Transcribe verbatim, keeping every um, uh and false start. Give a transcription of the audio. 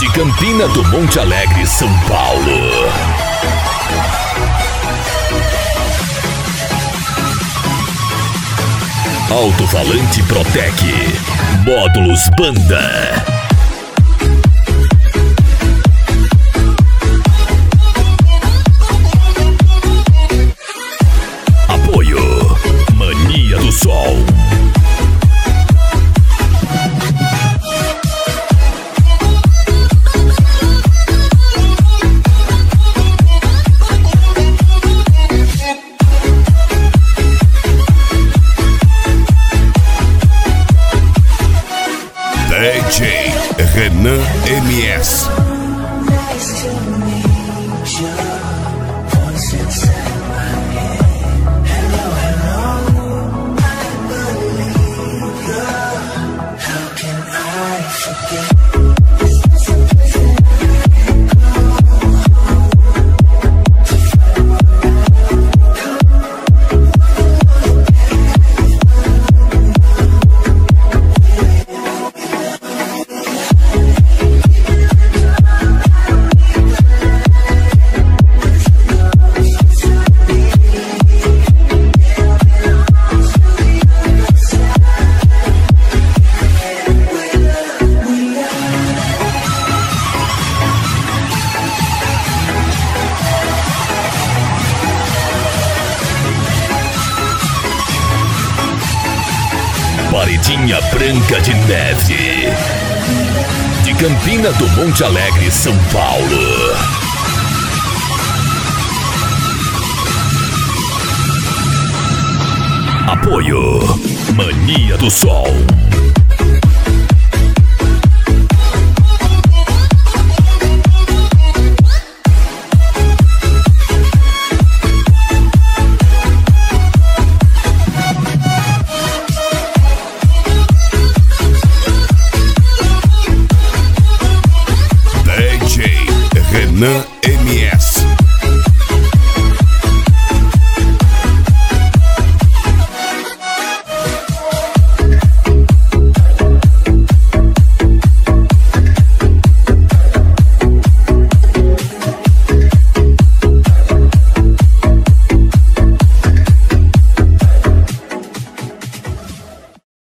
De Campina do Monte Alegre, São Paulo. Alto-falante Protec. Módulos Banda. Apoio Mania do Sol. D J Renan M S. Paredinha Branca de Neve. De Campina do Monte Alegre, São Paulo. Apoio Mania do Sol. D J Renan